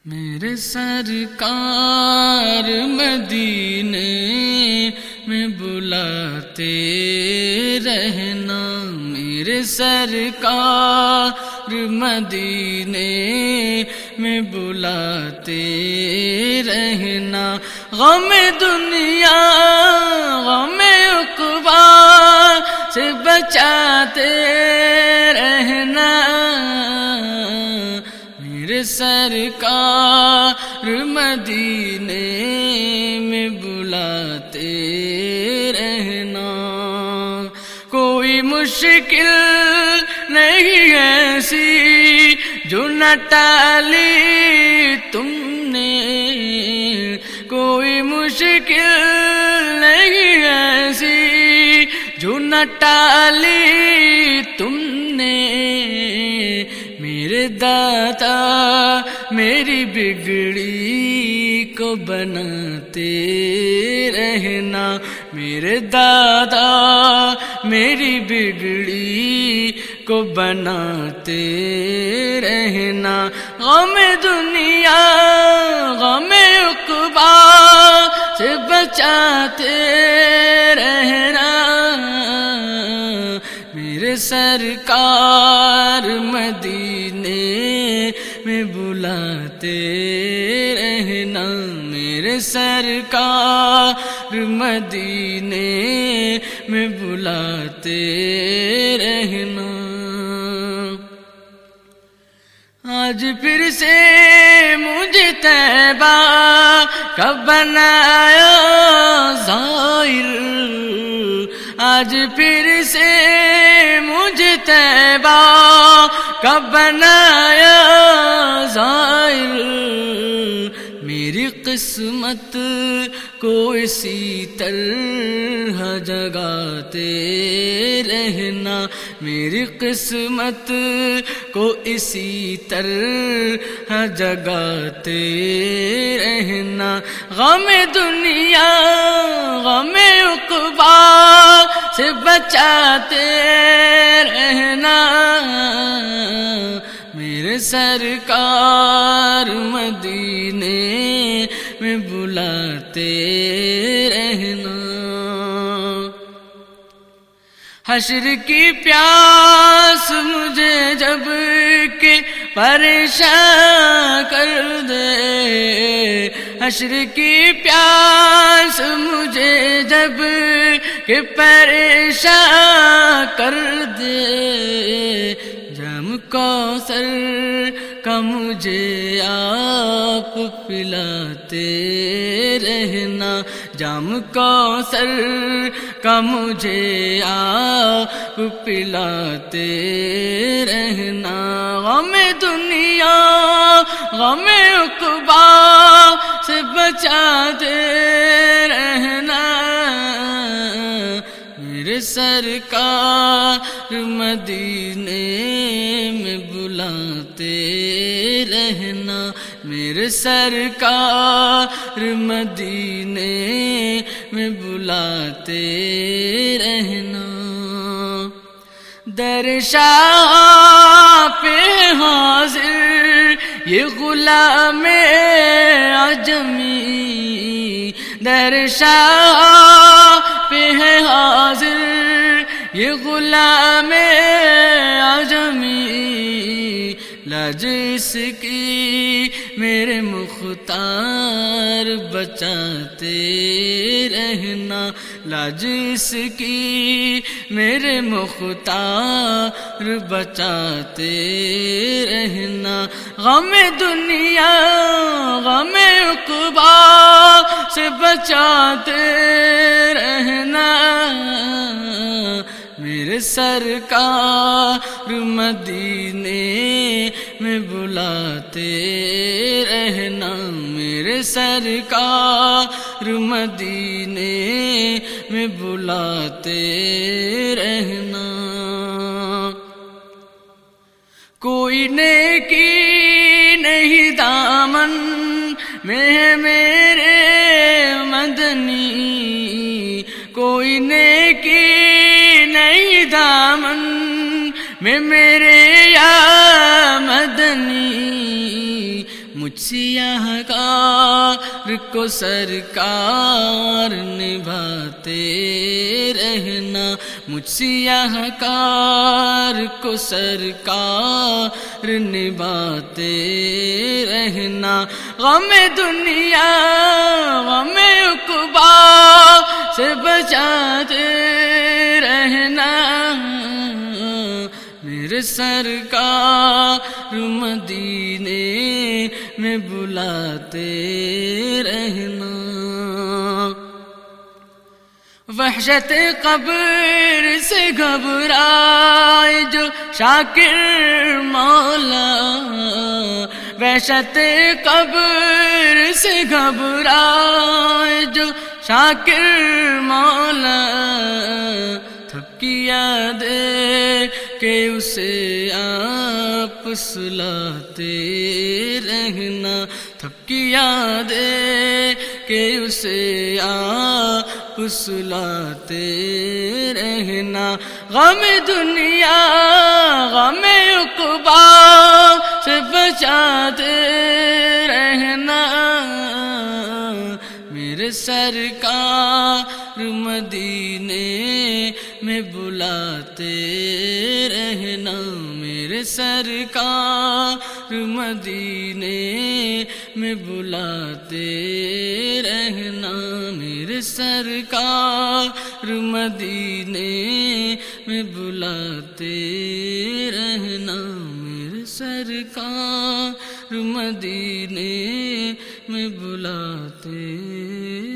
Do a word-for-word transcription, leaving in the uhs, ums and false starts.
میرے سرکار مدینے میں بلاتے رہنا، میرے سرکار مدینے میں بلاتے رہنا، غم دنیا غم عقبا سے بچاتے رہنا، میرے سرکار مدینے میں بلاتے رہنا۔ کوئی مشکل نہیں ایسی جو نہ ٹالی تم نے، کوئی مشکل نہیں ایسی جو نہ ٹالی تم نے، میرے دادا میری بگڑی کو بناتے رہنا، میرے دادا میری بگڑی کو بناتے رہنا، غم دنیا غم عقبا سے بچاتے رہنا، میرے سرکار مدینے میں بلاتے رہنا، میرے سرکار مدینے میں بلاتے رہنا۔ آج پھر سے مجھے طیبہ کا بنایا زائر، آج پھر سے مجھے طیبہ کا بنایا زائر، میری قسمت کو اسی طرح جگاتے رہنا، میری قسمت کو اسی طرح جگاتے رہنا، غم دنیا غم عقبا سے بچاتے رہنا، میرے سرکار مدینے میں بلاتے رہنا۔ حشر کی پیاس مجھے جب کہ پریشان کر دے، حشر کی پیاس مجھے جب کہ پریشان کر دے، جام کوثر کا مجھے آپ پلاتے رہنا، جام کوثر کا مجھے آپ پلاتے رہنا، غم دنیا غم عقبا سے بچاتے رہنا، میرے سرکار مدینے میں بلاتے رہنا، میرے سرکار مدینے میں بلاتے رہنا۔ در شاہ پہ حاضر یہ غلام عجمی، در شاہ پہ ہے حاضر یہ غلام عجمی، لاج اس کی میرے مختار بچاتے رہنا، لاج اس کی میرے مختار بچاتے رہنا، غم دنیا غم عقبا سے بچاتے رہنا، میرے سرکار مدینے میں بلاتے رہنا، میرے سرکار مدینے میں بلاتے رہنا۔ کوئی نیکی نہیں دامن میں ہے میرے مدنی، کوئی نیکی نہیں دامن میں میرے یا مدنی، مجھ سے کو سرکار نبھاتے رہنا، مجھ سیاہ کار کو سرکار نبھاتے رہنا، غم دنیا غم عقبا سے بچاتے رہنا، میرے سرکار مدینے میں بلاتے رہنا۔ وحشت قبر سے گھبرائے جو شاکر مولا، وحشت قبر سے گھبرائے جو شاکر مولا، تھپکیا دے کہ اسے آپ سلاتے رہنا، تھپکیا دے کہ اسے آپ سلاتے رہنا، غم دنیا غم عقبا سے بچاتے رہنا، میرے سرکار مدینے میں بلاتے رہنا، میرے سرکار مدینے میں بلاتے رہنا، میرے سرکار مدینے میں بلاتے رہنا، میرے سرکار مدینے میں بلاتے